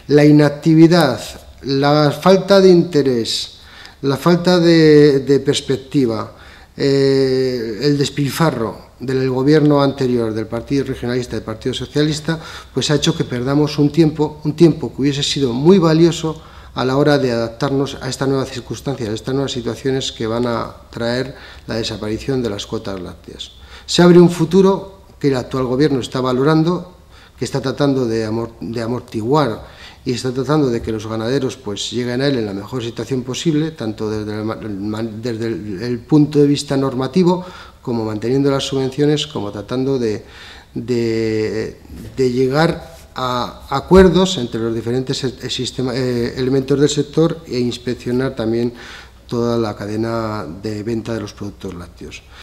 la inactividad, la falta de interés, la falta de perspectiva, el despilfarro del gobierno anterior, del Partido Regionalista y del Partido Socialista, pues ha hecho que perdamos un tiempo que hubiese sido muy valioso a la hora de adaptarnos a esta nueva circunstancia, a estas nuevas situaciones que van a traer la desaparición de las cuotas lácteas. Se abre un futuro que el actual gobierno está valorando, que está tratando de amortiguar y está tratando de que los ganaderos pues lleguen a él en la mejor situación posible, tanto desde el punto de vista normativo, como manteniendo las subvenciones, como tratando de llegar a acuerdos entre los diferentes elementos del sector e inspeccionar también toda la cadena de venta de los productos lácteos.